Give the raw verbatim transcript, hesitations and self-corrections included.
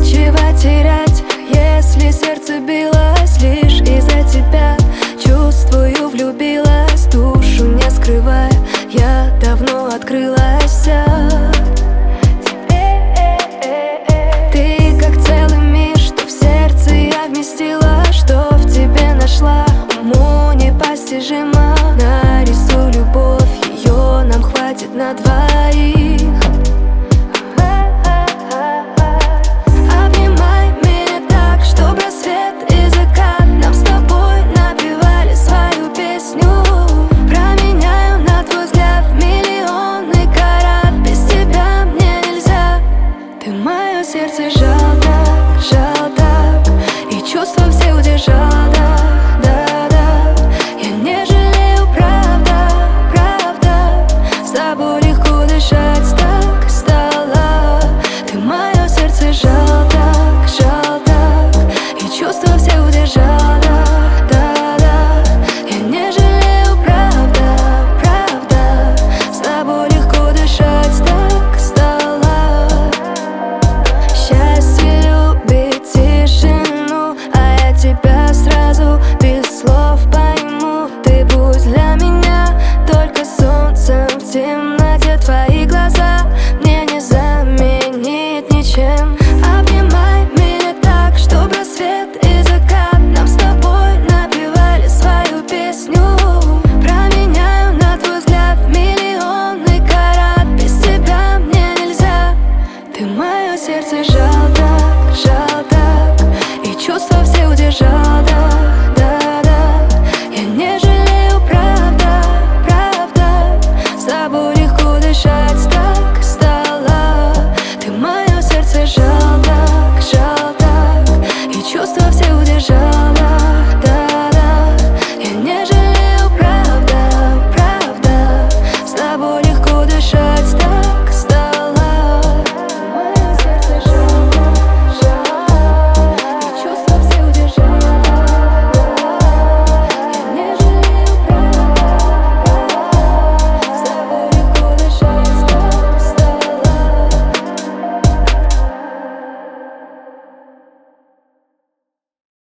нечего терять, если сердце билось лишь из-за тебя. Чувствую, влюбилась, душу не скрывая, я давно открылась вся. Ты как целый мир, что в сердце я вместила, что в тебе нашла. Уму непостижимо, нарисуй любовь, ее нам хватит на двоих. Обнимай меня так, чтоб рассвет и закат нам с тобой напевали свою песню. Променяю на твой взгляд миллионы карат, без тебя мне нельзя. Ты мое сердце жал так, жал так, и чувства все удержал, да, да, да. Я не жалею, правда, правда, с тобой легко дышать так стало. Ты мое сердце жал.